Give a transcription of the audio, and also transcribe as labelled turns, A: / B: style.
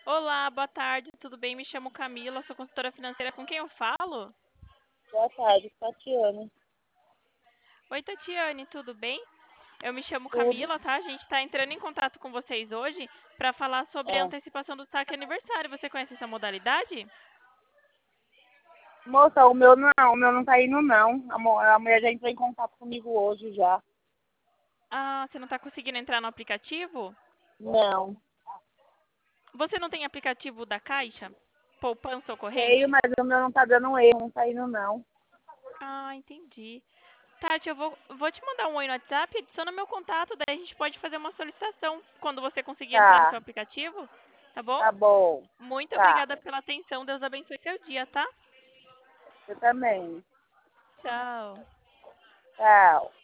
A: Olá, boa tarde, tudo bem? Me chamo Camila, sou consultora financeira. Com quem eu falo?
B: Boa tarde, Tatiana.
A: Oi, Tatiane, tudo bem? Eu me chamo
B: Tudo?
A: Camila, tá? A gente está entrando em contato com vocês hoje para falar sobre a
B: Ah.
A: antecipação do saque aniversário. Você conhece essa modalidade?
B: Moça, o meu não tá indo não. A mulher já entrou em contato comigo hoje já.
A: Ah, você não está conseguindo entrar no aplicativo?
B: Não.
A: Você não tem aplicativo da Caixa? Poupança ou
B: Tenho,
A: corrente?
B: mas o meu não tá dando erro, não tá indo não.
A: Ah, entendi. Tati, eu vou te mandar um oi no WhatsApp, adiciona meu contato, daí a gente pode fazer uma solicitação quando você conseguir entrar no
B: Tá,
A: seu aplicativo, tá bom?
B: tá bom.
A: Muito
B: Tá.
A: obrigada pela atenção. Deus abençoe seu dia, tá?
B: Eu também.
A: Tchau.
B: Tchau.